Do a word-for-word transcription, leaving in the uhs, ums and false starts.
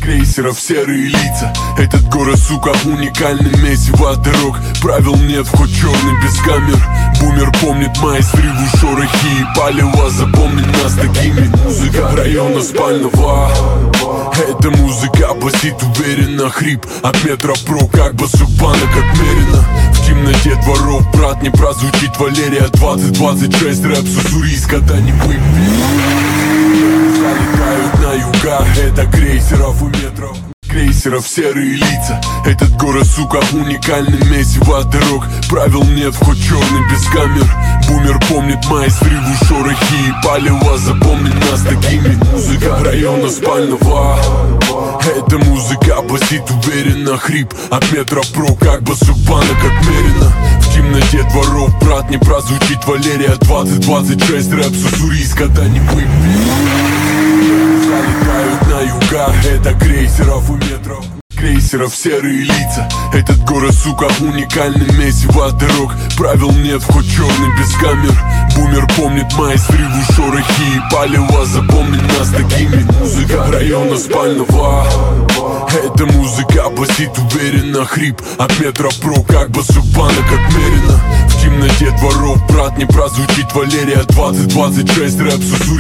крейсеров серые лица. Этот город, сука, уникальный месиво дорог. Правил нет, вход черный без камер. Бумер помнит мои срывы, шорохи и палево. Запомни нас такими. Музыка района спального. Эта музыка басит уверенно. Хрип от метро про, как басук банок отмерено. В темноте дворов, брат, не прозвучит Валерия. Двадцать двадцать шесть рэп с уссурийск, когда не выпьет. Залетают на юга, это крейсеров у метров. Крейсеров серые лица. Этот город, сука, уникальный месиво дорог. Правил нет, вход черный без камер. Бумер помнит мои срывы, шорохи и палево. Запомни нас такими. Музыка района спального. Эта музыка басит уверенно. Хрип от метро про, как басук банок отмерено. В темноте дворов, брат, не прозвучит Валерия. Двадцать двадцать шесть рэп с уссурийск, когда не выпьет. Залетают на юга, это крейсеров у метров. Крейсеров серые лица. Этот город, сука, уникальный месиво дорог. Правил нет, вход черный без камер. Бумер помнит мои срывы, шорохи и палево. Запомни нас такими. Музыка района спального. Эта музыка басит уверенно. Хрип от метро про, как басук банок отмерено. В темноте дворов, брат, не прозвучит Валерия. Двадцать двадцать шесть рэп с уссурийск.